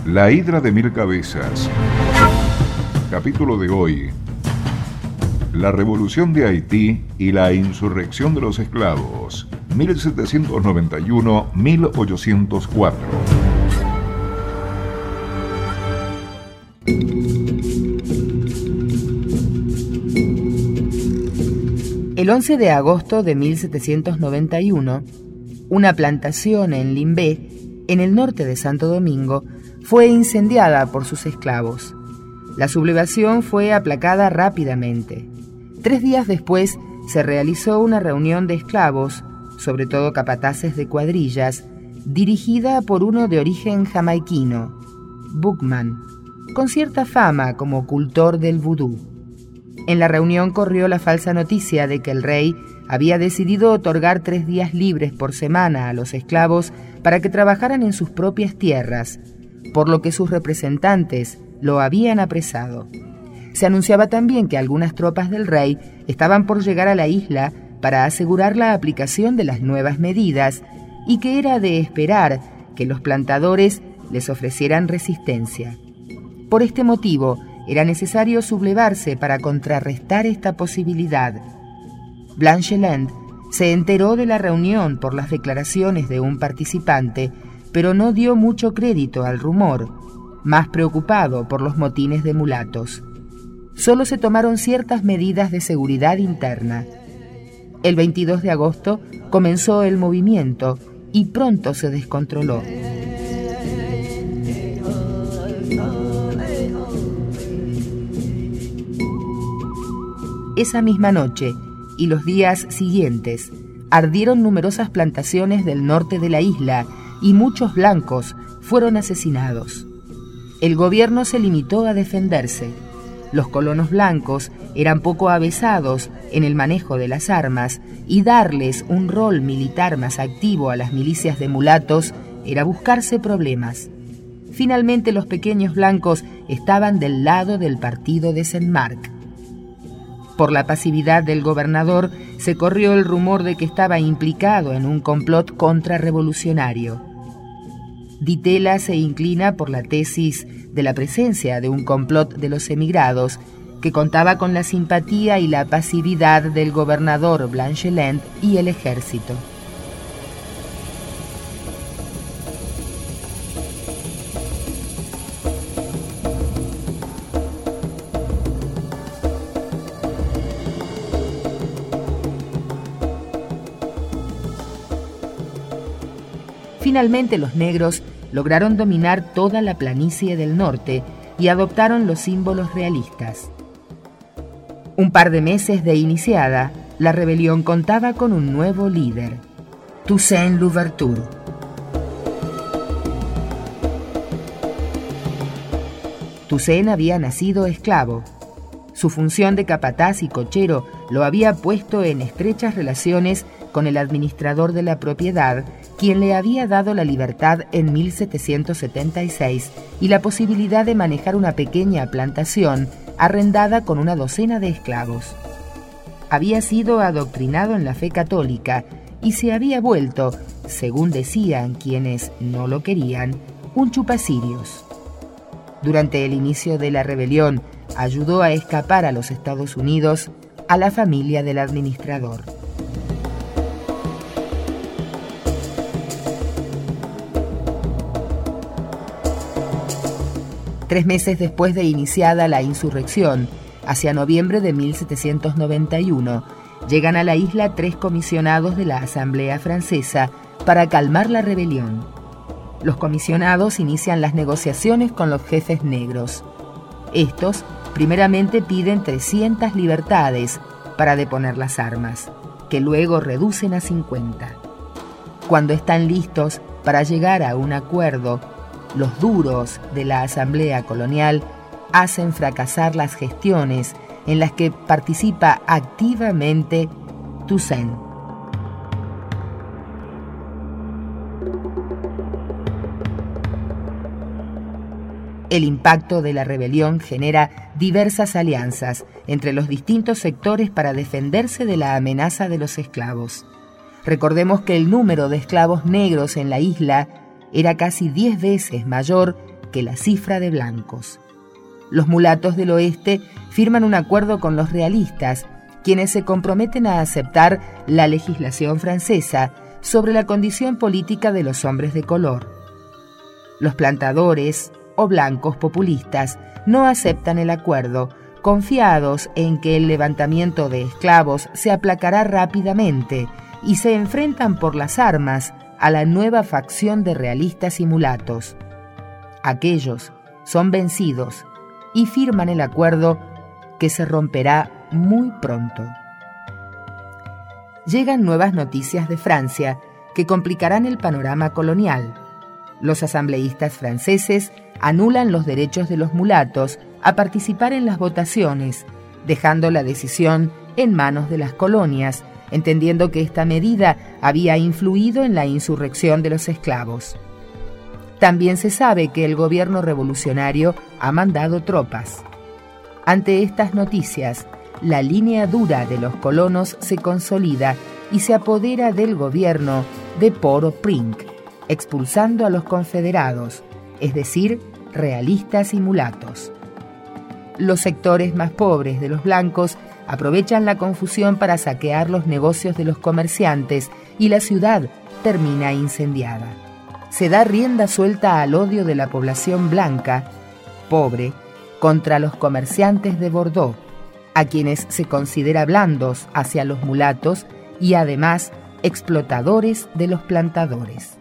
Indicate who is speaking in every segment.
Speaker 1: La hidra de mil cabezas. Capítulo de hoy. La revolución de Haití y la insurrección de los esclavos. 1791-1804.
Speaker 2: El 11 de agosto de 1791, una plantación en Limbé, en el norte de Santo Domingo, fue incendiada por sus esclavos. La sublevación fue aplacada rápidamente. 3 días después se realizó una reunión de esclavos, sobre todo capataces de cuadrillas, dirigida por uno de origen jamaiquino, Boukman, con cierta fama como cultor del vudú. En la reunión corrió la falsa noticia de que el rey había decidido otorgar 3 días libres por semana a los esclavos para que trabajaran en sus propias tierras, por lo que sus representantes lo habían apresado. Se anunciaba también que algunas tropas del rey estaban por llegar a la isla para asegurar la aplicación de las nuevas medidas y que era de esperar que los plantadores les ofrecieran resistencia. Por este motivo, era necesario sublevarse para contrarrestar esta posibilidad. Blancheland se enteró de la reunión por las declaraciones de un participante, pero no dio mucho crédito al rumor, más preocupado por los motines de mulatos. Solo se tomaron ciertas medidas de seguridad interna. El 22 de agosto comenzó el movimiento y pronto se descontroló. Esa misma noche y los días siguientes ardieron numerosas plantaciones del norte de la isla y muchos blancos fueron asesinados. El gobierno se limitó a defenderse. Los colonos blancos eran poco avesados en el manejo de las armas y darles un rol militar más activo a las milicias de mulatos era buscarse problemas. Finalmente los pequeños blancos estaban del lado del partido de Saint-Marc. Por la pasividad del gobernador se corrió el rumor de que estaba implicado en un complot contrarrevolucionario. Ditela se inclina por la tesis de la presencia de un complot de los emigrados, que contaba con la simpatía y la pasividad del gobernador Blancheland y el ejército. Finalmente los negros lograron dominar toda la planicie del norte y adoptaron los símbolos realistas. Un par de meses de iniciada, la rebelión contaba con un nuevo líder, Toussaint Louverture. Toussaint había nacido esclavo. Su función de capataz y cochero lo había puesto en estrechas relaciones con el administrador de la propiedad, quien le había dado la libertad en 1776 y la posibilidad de manejar una pequeña plantación arrendada con una docena de esclavos. Había sido adoctrinado en la fe católica y se había vuelto, según decían quienes no lo querían, un chupacirios. Durante el inicio de la rebelión, ayudó a escapar a los Estados Unidos a la familia del administrador. Tres meses después de iniciada la insurrección, hacia noviembre de 1791, llegan a la isla 3 comisionados de la Asamblea Francesa para calmar la rebelión. Los comisionados inician las negociaciones con los jefes negros. Estos, primeramente, piden 300 libertades para deponer las armas, que luego reducen a 50. Cuando están listos para llegar a un acuerdo, los duros de la Asamblea Colonial hacen fracasar las gestiones en las que participa activamente Toussaint. El impacto de la rebelión genera diversas alianzas entre los distintos sectores para defenderse de la amenaza de los esclavos. Recordemos que el número de esclavos negros en la isla era casi 10 veces mayor que la cifra de blancos. Los mulatos del oeste firman un acuerdo con los realistas, quienes se comprometen a aceptar la legislación francesa sobre la condición política de los hombres de color. Los plantadores o blancos populistas no aceptan el acuerdo, confiados en que el levantamiento de esclavos se aplacará rápidamente, y se enfrentan por las armas a la nueva facción de realistas y mulatos. Aquellos son vencidos y firman el acuerdo, que se romperá muy pronto. Llegan nuevas noticias de Francia que complicarán el panorama colonial. Los asambleístas franceses anulan los derechos de los mulatos a participar en las votaciones, dejando la decisión en manos de las colonias, entendiendo que esta medida había influido en la insurrección de los esclavos. También se sabe que el gobierno revolucionario ha mandado tropas. Ante estas noticias, la línea dura de los colonos se consolida y se apodera del gobierno de Port-au-Prince, expulsando a los confederados, es decir, realistas y mulatos. Los sectores más pobres de los blancos aprovechan la confusión para saquear los negocios de los comerciantes y la ciudad termina incendiada. Se da rienda suelta al odio de la población blanca, pobre, contra los comerciantes de Bordeaux, a quienes se considera blandos hacia los mulatos y además explotadores de los plantadores.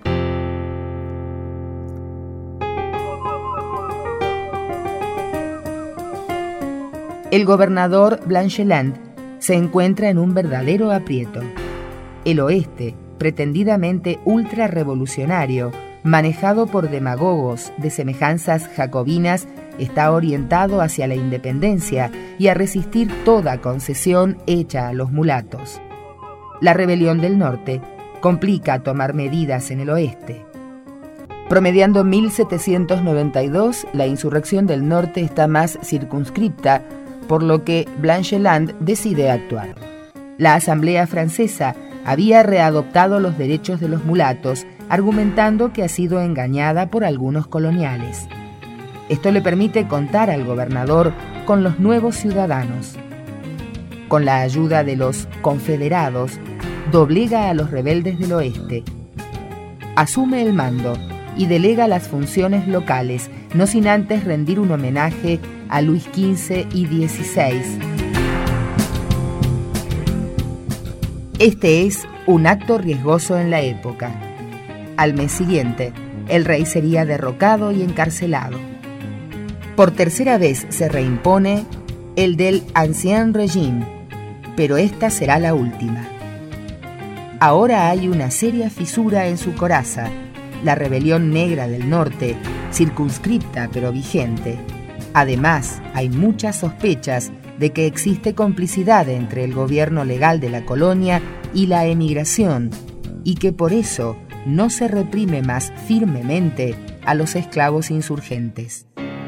Speaker 2: El gobernador Blancheland se encuentra en un verdadero aprieto. El oeste, pretendidamente ultrarrevolucionario, manejado por demagogos de semejanzas jacobinas, está orientado hacia la independencia y a resistir toda concesión hecha a los mulatos. La rebelión del norte complica tomar medidas en el oeste. Promediando 1792, la insurrección del norte está más circunscripta, por lo que Blancheland decide actuar. La Asamblea francesa había readoptado los derechos de los mulatos, argumentando que ha sido engañada por algunos coloniales. Esto le permite contar al gobernador con los nuevos ciudadanos. Con la ayuda de los confederados, doblega a los rebeldes del oeste. Asume el mando y delega las funciones locales, no sin antes rendir un homenaje a Luis XV y XVI. Este es un acto riesgoso en la época. Al mes siguiente, el rey sería derrocado y encarcelado. Por tercera vez se reimpone el del Ancien Régime, pero esta será la última. Ahora hay una seria fisura en su coraza, la rebelión negra del norte, circunscripta pero vigente. Además, hay muchas sospechas de que existe complicidad entre el gobierno legal de la colonia y la emigración, y que por eso no se reprime más firmemente a los esclavos insurgentes.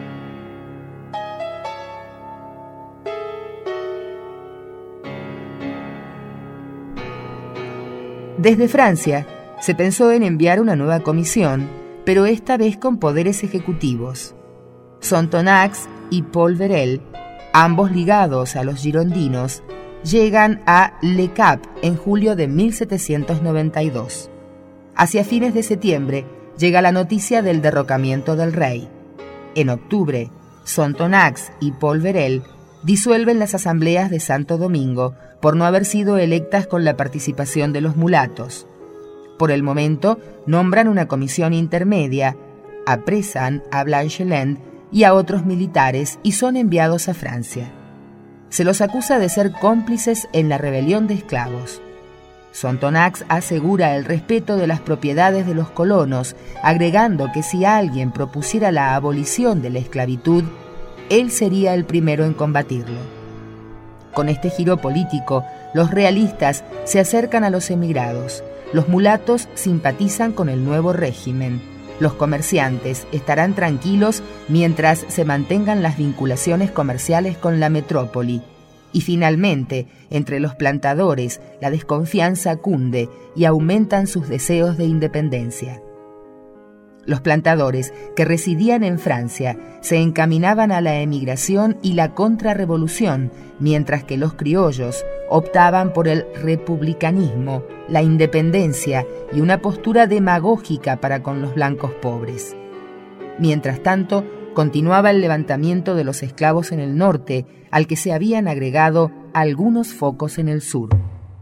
Speaker 2: Desde Francia se pensó en enviar una nueva comisión, pero esta vez con poderes ejecutivos. Sonthonax y Paul Verel, ambos ligados a los girondinos, llegan a Le Cap en julio de 1792. Hacia fines de septiembre llega la noticia del derrocamiento del rey. En octubre, Sonthonax y Paul Verel disuelven las asambleas de Santo Domingo por no haber sido electas con la participación de los mulatos. Por el momento, nombran una comisión intermedia, apresan a Blancheland y a otros militares y son enviados a Francia. Se los acusa de ser cómplices en la rebelión de esclavos. Sonthonax asegura el respeto de las propiedades de los colonos, agregando que si alguien propusiera la abolición de la esclavitud, él sería el primero en combatirlo. Con este giro político, los realistas se acercan a los emigrados. Los mulatos simpatizan con el nuevo régimen. Los comerciantes estarán tranquilos mientras se mantengan las vinculaciones comerciales con la metrópoli. Y finalmente, entre los plantadores, la desconfianza cunde y aumentan sus deseos de independencia. Los plantadores que residían en Francia se encaminaban a la emigración y la contrarrevolución, mientras que los criollos optaban por el republicanismo, la independencia y una postura demagógica para con los blancos pobres. Mientras tanto, continuaba el levantamiento de los esclavos en el norte, al que se habían agregado algunos focos en el sur.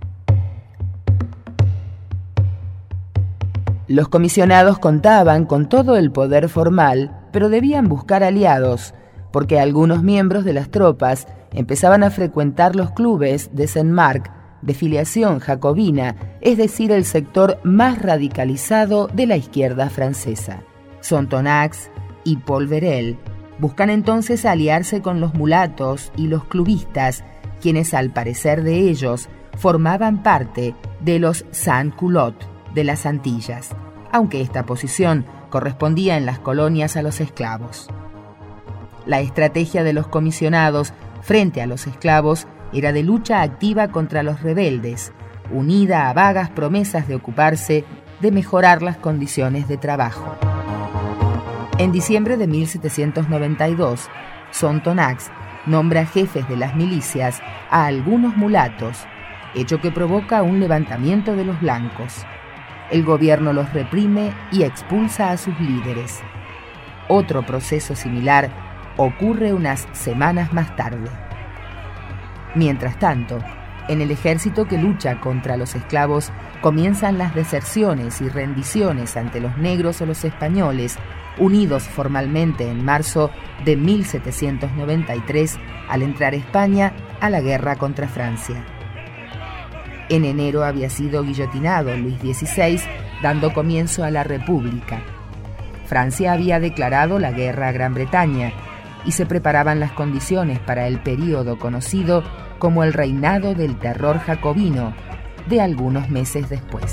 Speaker 2: Los comisionados contaban con todo el poder formal, pero debían buscar aliados, porque algunos miembros de las tropas empezaban a frecuentar los clubes de Saint-Marc, de filiación jacobina, es decir, el sector más radicalizado de la izquierda francesa. Sonthonax y Paul Verel buscan entonces aliarse con los mulatos y los clubistas, quienes al parecer de ellos formaban parte de los sans-culottes de las Antillas, aunque esta posición correspondía en las colonias a los esclavos. La estrategia de los comisionados frente a los esclavos era de lucha activa contra los rebeldes, unida a vagas promesas de ocuparse de mejorar las condiciones de trabajo. En diciembre de 1792, Sonthonax nombra jefes de las milicias a algunos mulatos, hecho que provoca un levantamiento de los blancos. El gobierno los reprime y expulsa a sus líderes. Otro proceso similar ocurre unas semanas más tarde. Mientras tanto, en el ejército que lucha contra los esclavos comienzan las deserciones y rendiciones ante los negros o los españoles, unidos formalmente en marzo de 1793 al entrar España a la guerra contra Francia. En enero había sido guillotinado Luis XVI, dando comienzo a la República. Francia había declarado la guerra a Gran Bretaña y se preparaban las condiciones para el período conocido como el reinado del terror jacobino, de algunos meses después.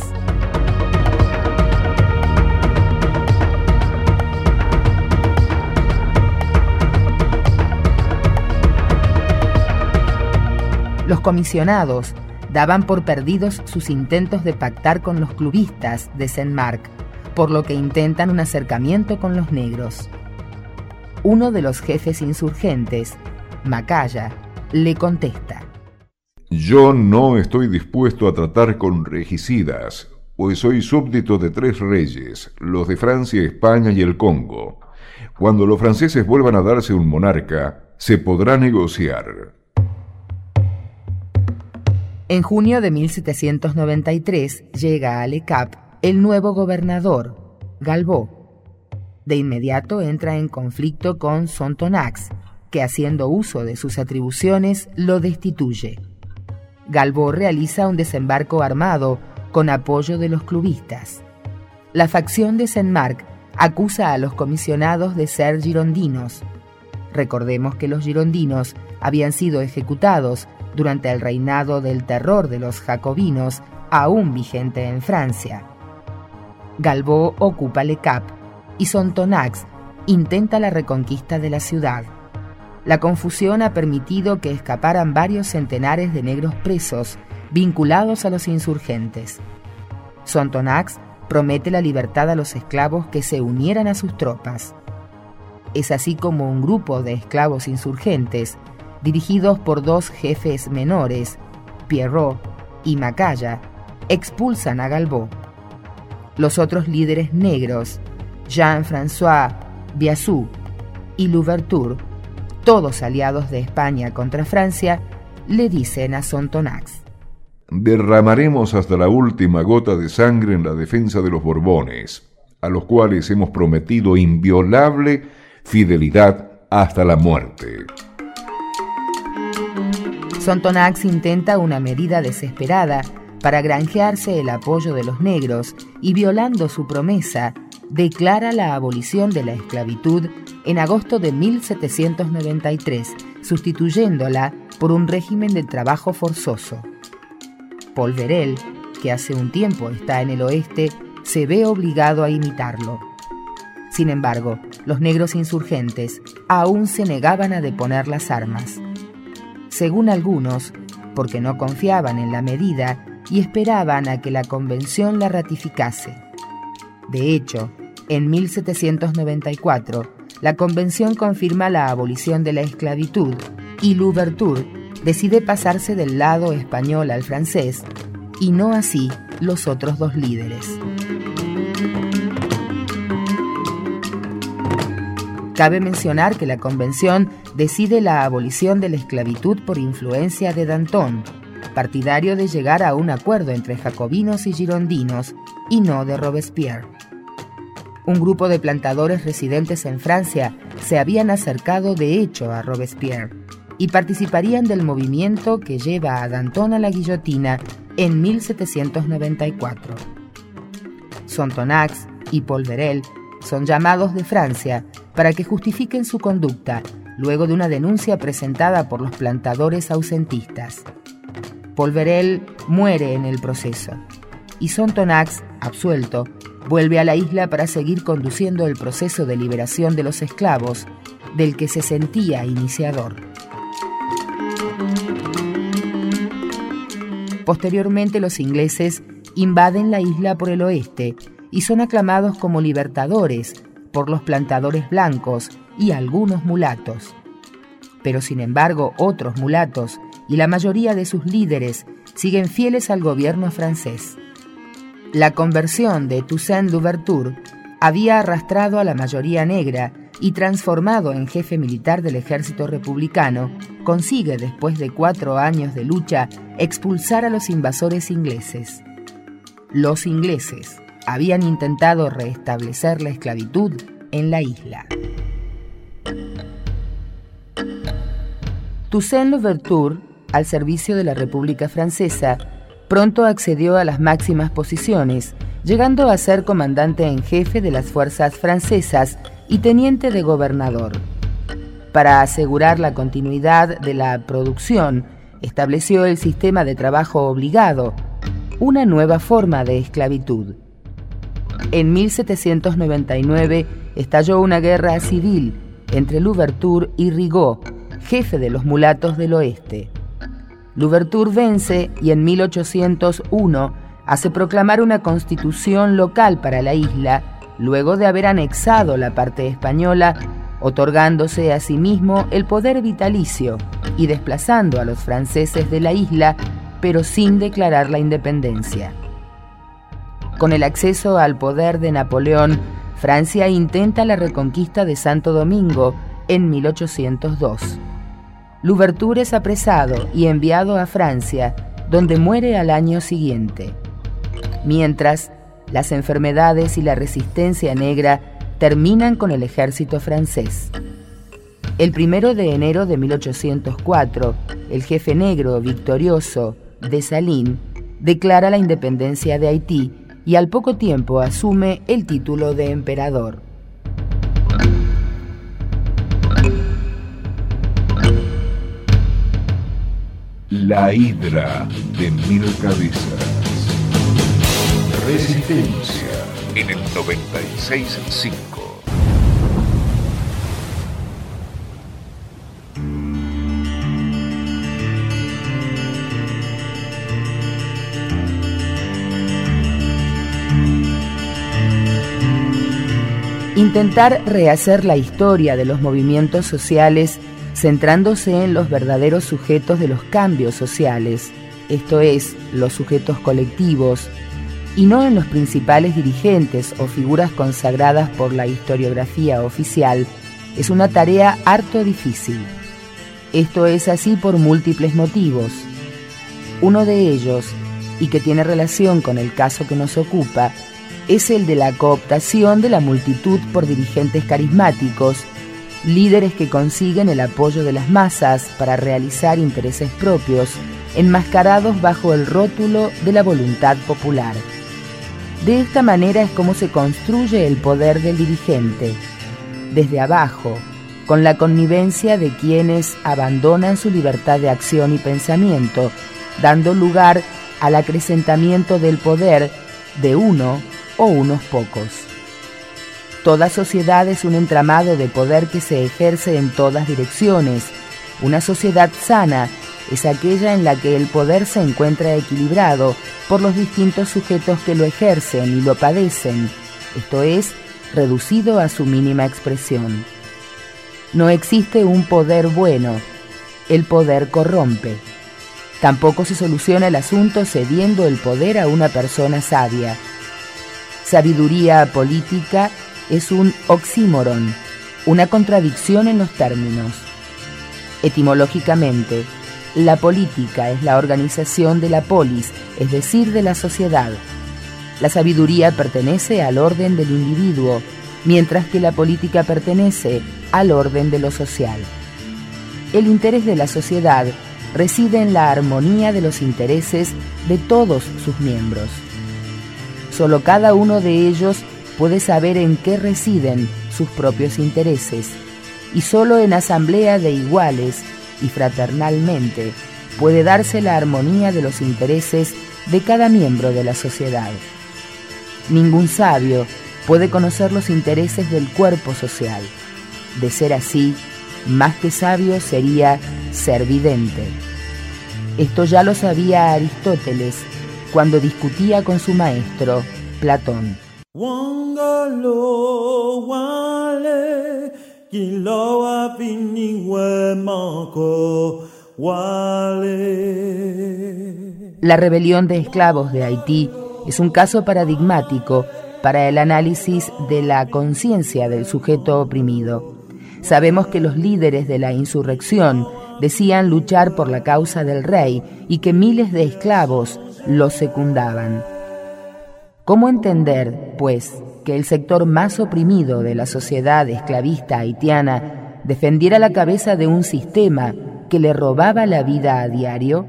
Speaker 2: Los comisionados daban por perdidos sus intentos de pactar con los clubistas de Saint-Marc, por lo que intentan un acercamiento con los negros. Uno de los jefes insurgentes, Macaya, le contesta:
Speaker 1: Yo no estoy dispuesto a tratar con regicidas, pues soy súbdito de 3 reyes, los de Francia, España y el Congo. Cuando los franceses vuelvan a darse un monarca, se podrá negociar.
Speaker 2: En junio de 1793 llega a Le Cap el nuevo gobernador, Galbaud. De inmediato entra en conflicto con Sonthonax, que haciendo uso de sus atribuciones lo destituye. Galbaud realiza un desembarco armado con apoyo de los clubistas. La facción de Saint-Marc acusa a los comisionados de ser girondinos. Recordemos que los girondinos habían sido ejecutados durante el reinado del terror de los jacobinos, aún vigente en Francia. Galbaud ocupa Le Cap y Sonthonax intenta la reconquista de la ciudad. La confusión ha permitido que escaparan varios centenares de negros presos vinculados a los insurgentes. Sonthonax promete la libertad a los esclavos que se unieran a sus tropas. Es así como un grupo de esclavos insurgentes, dirigidos por 2 jefes menores, Pierrot y Macaya, expulsan a Galbaud. Los otros líderes negros, Jean-François Biassou y Louverture, todos aliados de España contra Francia, le dicen a Sonthonax:
Speaker 1: Derramaremos hasta la última gota de sangre en la defensa de los Borbones, a los cuales hemos prometido inviolable fidelidad hasta la muerte.
Speaker 2: Sonthonax intenta una medida desesperada para granjearse el apoyo de los negros y, violando su promesa, declara la abolición de la esclavitud en agosto de 1793, sustituyéndola por un régimen de trabajo forzoso. Paul Verel, que hace un tiempo está en el oeste, se ve obligado a imitarlo. Sin embargo, los negros insurgentes aún se negaban a deponer las armas. Según algunos, porque no confiaban en la medida y esperaban a que la convención la ratificase. De hecho, En 1794, la Convención confirma la abolición de la esclavitud y Louverture decide pasarse del lado español al francés, y no así los otros dos líderes. Cabe mencionar que la Convención decide la abolición de la esclavitud por influencia de Danton, partidario de llegar a un acuerdo entre jacobinos y girondinos, y no de Robespierre. Un grupo de plantadores residentes en Francia se habían acercado de hecho a Robespierre y participarían del movimiento que lleva a Danton a la guillotina en 1794. Sonthonax y Polverel son llamados de Francia para que justifiquen su conducta luego de una denuncia presentada por los plantadores ausentistas. Polverel muere en el proceso y Sonthonax, absuelto, vuelve a la isla para seguir conduciendo el proceso de liberación de los esclavos, del que se sentía iniciador. Posteriormente, los ingleses invaden la isla por el oeste y son aclamados como libertadores por los plantadores blancos y algunos mulatos. Pero sin embargo, otros mulatos y la mayoría de sus líderes siguen fieles al gobierno francés. La conversión de Toussaint Louverture había arrastrado a la mayoría negra y, transformado en jefe militar del ejército republicano, consigue, después de 4 años de lucha, expulsar a los invasores ingleses. Los ingleses habían intentado restablecer la esclavitud en la isla. Toussaint Louverture, al servicio de la República Francesa, pronto accedió a las máximas posiciones, llegando a ser comandante en jefe de las fuerzas francesas y teniente de gobernador. Para asegurar la continuidad de la producción, estableció el sistema de trabajo obligado, una nueva forma de esclavitud. En 1799 estalló una guerra civil entre Louverture y Rigaud, jefe de los mulatos del oeste. Louverture vence y en 1801 hace proclamar una constitución local para la isla, luego de haber anexado la parte española, otorgándose a sí mismo el poder vitalicio y desplazando a los franceses de la isla, pero sin declarar la independencia. Con el acceso al poder de Napoleón, Francia intenta la reconquista de Santo Domingo en 1802. Louverture es apresado y enviado a Francia, donde muere al año siguiente. Mientras, las enfermedades y la resistencia negra terminan con el ejército francés. El 1 de enero de 1804, el jefe negro victorioso, Dessalines, declara la independencia de Haití y al poco tiempo asume el título de emperador.
Speaker 1: La Hidra de 1000 cabezas. Resistencia en el 96.5.
Speaker 2: Intentar rehacer la historia de los movimientos sociales centrándose en los verdaderos sujetos de los cambios sociales, esto es, los sujetos colectivos, y no en los principales dirigentes o figuras consagradas por la historiografía oficial, es una tarea harto difícil. Esto es así por múltiples motivos. Uno de ellos, y que tiene relación con el caso que nos ocupa, es el de la cooptación de la multitud por dirigentes carismáticos, líderes que consiguen el apoyo de las masas para realizar intereses propios, enmascarados bajo el rótulo de la voluntad popular. De esta manera es como se construye el poder del dirigente, desde abajo, con la connivencia de quienes abandonan su libertad de acción y pensamiento, dando lugar al acrecentamiento del poder de uno o unos pocos. Toda sociedad es un entramado de poder que se ejerce en todas direcciones. Una sociedad sana es aquella en la que el poder se encuentra equilibrado por los distintos sujetos que lo ejercen y lo padecen, esto es, reducido a su mínima expresión. No existe un poder bueno, el poder corrompe. Tampoco se soluciona el asunto cediendo el poder a una persona sabia. Sabiduría política es un oxímoron, una contradicción en los términos. Etimológicamente, la política es la organización de la polis, es decir, de la sociedad. La sabiduría pertenece al orden del individuo, mientras que la política pertenece al orden de lo social. El interés de la sociedad reside en la armonía de los intereses de todos sus miembros. Solo cada uno de ellos puede saber en qué residen sus propios intereses, y solo en asamblea de iguales y fraternalmente puede darse la armonía de los intereses de cada miembro de la sociedad. Ningún sabio puede conocer los intereses del cuerpo social. De ser así, más que sabio sería servidente. Esto ya lo sabía Aristóteles cuando discutía con su maestro, Platón. La rebelión de esclavos de Haití es un caso paradigmático para el análisis de la conciencia del sujeto oprimido. Sabemos que los líderes de la insurrección decían luchar por la causa del rey y que miles de esclavos los secundaban. ¿Cómo entender, pues, que el sector más oprimido de la sociedad esclavista haitiana defendiera la cabeza de un sistema que le robaba la vida a diario?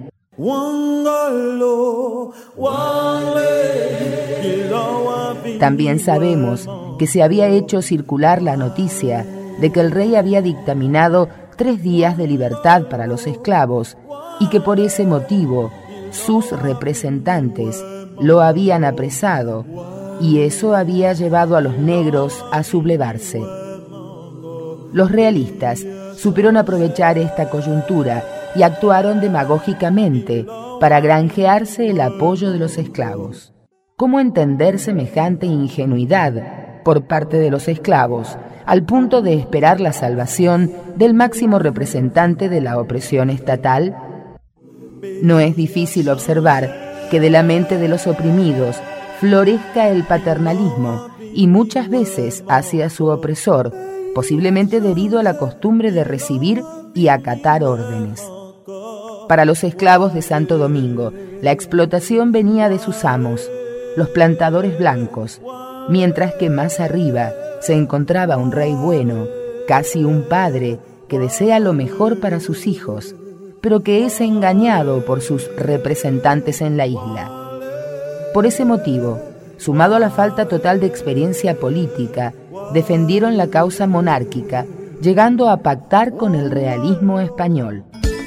Speaker 2: También sabemos que se había hecho circular la noticia de que el rey había dictaminado 3 días de libertad para los esclavos y que por ese motivo sus representantes lo habían apresado, y eso había llevado a los negros a sublevarse. Los realistas supieron aprovechar esta coyuntura y actuaron demagógicamente para granjearse el apoyo de los esclavos. ¿Cómo entender semejante ingenuidad por parte de los esclavos, al punto de esperar la salvación del máximo representante de la opresión estatal? No es difícil observar que de la mente de los oprimidos florezca el paternalismo, y muchas veces hacia su opresor, posiblemente debido a la costumbre de recibir y acatar órdenes. Para los esclavos de Santo Domingo, la explotación venía de sus amos, los plantadores blancos, mientras que más arriba se encontraba un rey bueno, casi un padre, que desea lo mejor para sus hijos, pero que es engañado por sus representantes en la isla. Por ese motivo, sumado a la falta total de experiencia política, defendieron la causa monárquica, llegando a pactar con el realismo español.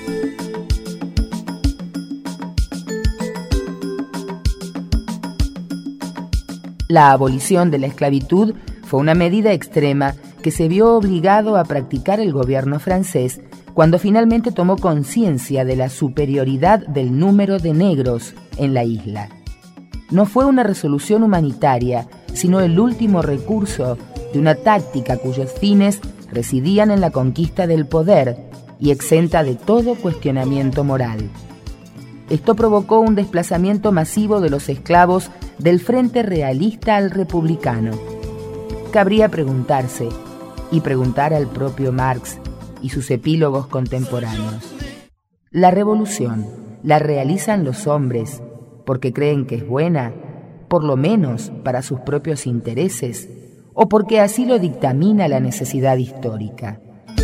Speaker 2: La abolición de la esclavitud fue una medida extrema que se vio obligado a practicar el gobierno francés cuando finalmente tomó conciencia de la superioridad del número de negros en la isla. No fue una resolución humanitaria, sino el último recurso de una táctica cuyos fines residían en la conquista del poder y exenta de todo cuestionamiento moral. Esto provocó un desplazamiento masivo de los esclavos del frente realista al republicano. Cabría preguntarse, y preguntar al propio Marx y sus epílogos contemporáneos: ¿la revolución la realizan los hombres porque creen que es buena, por lo menos para sus propios intereses, o porque así lo dictamina la necesidad histórica?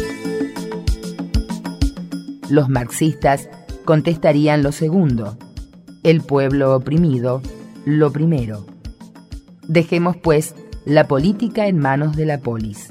Speaker 2: Los marxistas contestarían lo segundo: el pueblo oprimido, lo primero. Dejemos, pues, la política en manos de la polis.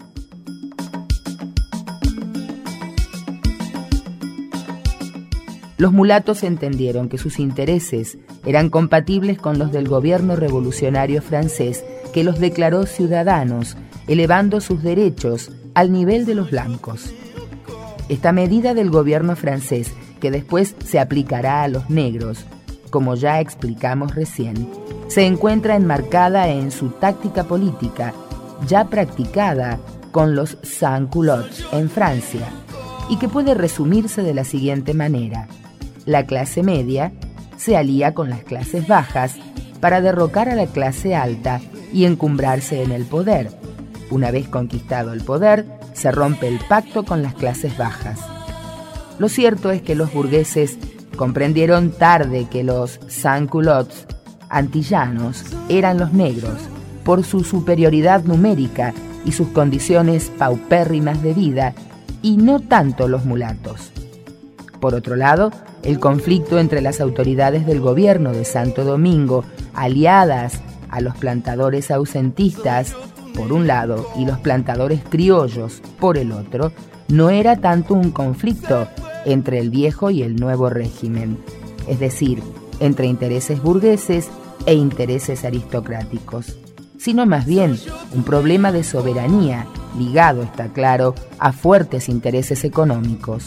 Speaker 2: Los mulatos entendieron que sus intereses eran compatibles con los del gobierno revolucionario francés, que los declaró ciudadanos, elevando sus derechos al nivel de los blancos. Esta medida del gobierno francés, que después se aplicará a los negros, como ya explicamos recién, se encuentra enmarcada en su táctica política ya practicada con los sans-culottes en Francia y que puede resumirse de la siguiente manera: la clase media se alía con las clases bajas para derrocar a la clase alta y encumbrarse en el poder. Una vez conquistado el poder, se rompe el pacto con las clases bajas. Lo cierto es que los burgueses comprendieron tarde que los sans-culottes antillanos eran los negros por su superioridad numérica y sus condiciones paupérrimas de vida, y no tanto los mulatos. Por otro lado, el conflicto entre las autoridades del gobierno de Santo Domingo, aliadas a los plantadores ausentistas, por un lado, y los plantadores criollos, por el otro, no era tanto un conflicto entre el viejo y el nuevo régimen, es decir, entre intereses burgueses e intereses aristocráticos, sino más bien un problema de soberanía ligado, está claro, a fuertes intereses económicos.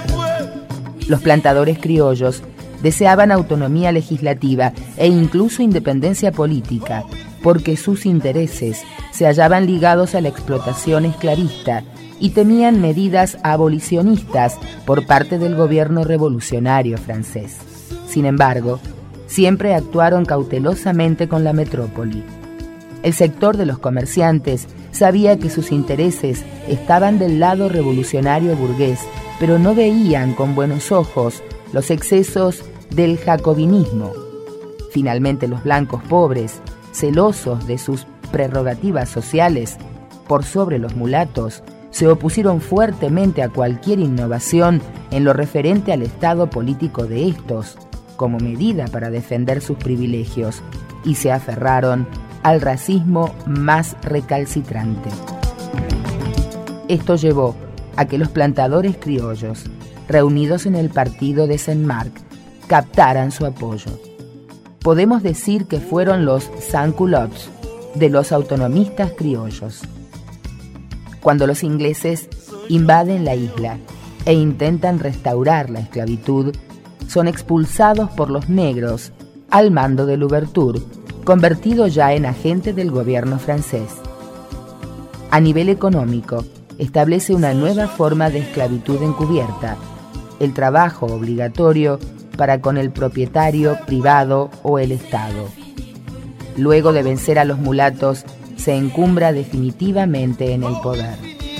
Speaker 2: Los plantadores criollos deseaban autonomía legislativa e incluso independencia política, porque sus intereses se hallaban ligados a la explotación esclavista y temían medidas abolicionistas por parte del gobierno revolucionario francés. Sin embargo, siempre actuaron cautelosamente con la metrópoli. El sector de los comerciantes sabía que sus intereses estaban del lado revolucionario burgués, pero no veían con buenos ojos los excesos del jacobinismo. Finalmente, los blancos pobres, celosos de sus prerrogativas sociales por sobre los mulatos, se opusieron fuertemente a cualquier innovación en lo referente al estado político de estos, como medida para defender sus privilegios, y se aferraron al racismo más recalcitrante. Esto llevó a que los plantadores criollos, reunidos en el partido de Saint-Marc, captaran su apoyo. Podemos decir que fueron los sans-culottes de los autonomistas criollos. Cuando los ingleses invaden la isla e intentan restaurar la esclavitud, son expulsados por los negros al mando de Louverture, convertido ya en agente del gobierno francés. A nivel económico, establece una nueva forma de esclavitud encubierta, el trabajo obligatorio para con el propietario privado o el Estado. Luego de vencer a los mulatos, se encumbra definitivamente en el poder.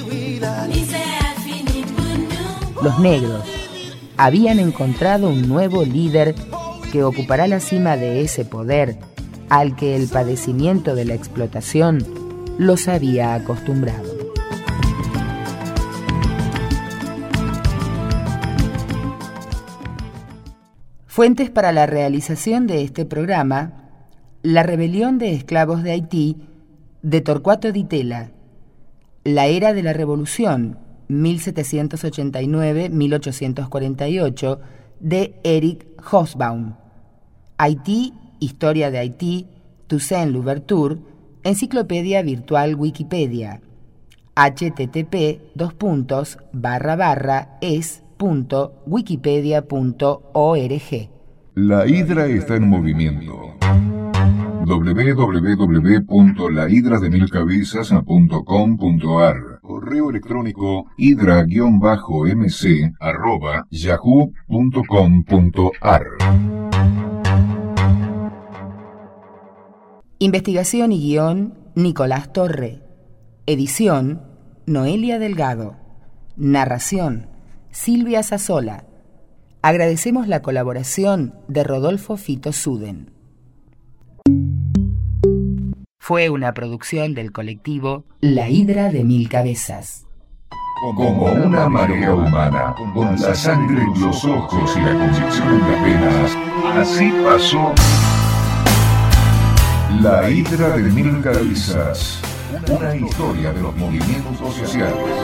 Speaker 2: Los negros habían encontrado un nuevo líder que ocupará la cima de ese poder al que el padecimiento de la explotación los había acostumbrado. Fuentes para la realización de este programa: La rebelión de esclavos de Haití, de Torcuato Di Tella, La era de la revolución, 1789-1848, de Eric Hobsbawm, Haití, historia de Haití, Toussaint Louverture, enciclopedia virtual Wikipedia, http://es.wikipedia.org.
Speaker 1: La Hidra está en movimiento. www.lahidrademilcabezas.com.ar. Correo electrónico hidra-mc@yahoo.com.ar.
Speaker 2: Investigación y guión, Nicolás Torre. Edición, Noelia Delgado. Narración, Silvia Sassola. Agradecemos la colaboración de Rodolfo Fito Suden. Fue una producción del colectivo La Hidra de Mil Cabezas.
Speaker 1: Como una marea humana, con la sangre en los ojos y la convicción en las venas, así pasó La Hidra de Mil Cabezas, una historia de los movimientos sociales.